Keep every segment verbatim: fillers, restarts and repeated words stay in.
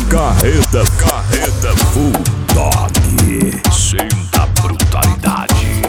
Carreta, carreta Full Dog. Sinta a brutalidade.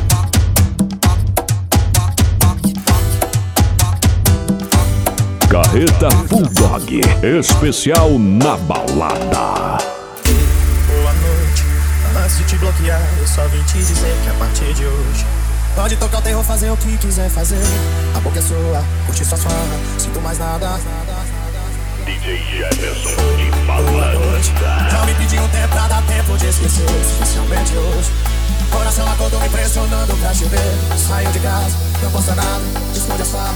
Carreta Full Dog, especial na balada. Boa noite, antes de te bloquear, eu só vim te dizer que a partir de hoje pode tocar o terror, fazer o que quiser fazer. A boca é sua, curte sua farra, sinto mais nada. D J Jefferson de balada. Já me pedi um tempo pra dar tempo de esquecer, especialmente hoje. Coração acordou me pressionando pra te ver. Saiu de casa, não posta nada, esconde a sua.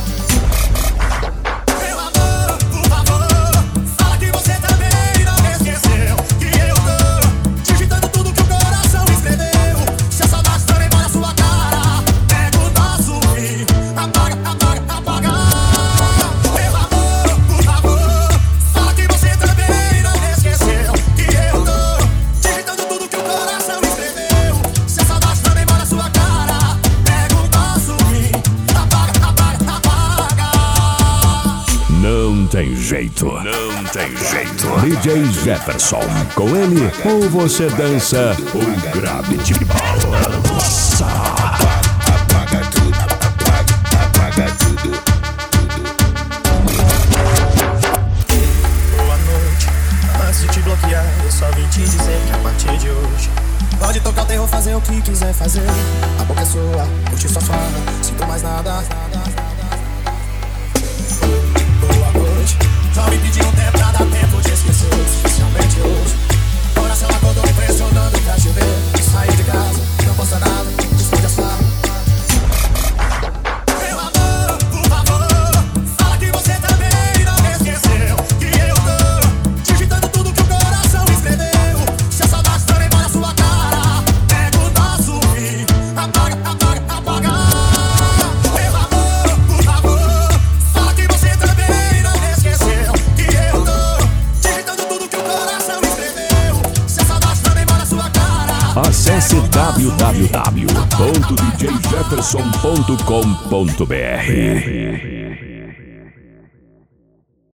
Meu amor, por favor, fala que você também não esqueceu que eu tô digitando tudo que o coração escreveu. Se a saudade também mora na sua cara, pega o nosso fim, apaga, apaga, apaga. Meu amor, por favor, fala que você também não esqueceu que eu tô digitando tudo que o coração escreveu. Se a saudade também mora na sua cara, pega o nosso fim, apaga, apaga, apaga. Não tem jeito, não tem jeito. D J Jefferson, com ele ou você dança ou grave de balança. Apaga tudo, apaga, apaga tudo, tudo. Boa noite, antes de te bloquear, eu só vim te dizer que a partir de hoje pode tocar o terror, fazer o que quiser fazer. A boca é sua, curte sua farra, sinto mais nada. Boa noite, só me pedi um tempo pra dar tempo de esquecer, especialmente hoje. Coração acordou me pressionando pra te ver. Saiu de casa, não posta nada, esconde a sua. Meu amor, por favor, fala que você também não esqueceu que eu tô digitando tudo que o coração escreveu. Se a saudade também mora na sua cara, pega o nosso fim, apaga, apaga, apaga. Meu amor, por favor, fala que você também não esqueceu que eu tô digitando tudo que o coração escreveu. Se a saudade também mora na sua cara. Acesse w w w ponto d j jefferson ponto com ponto b r.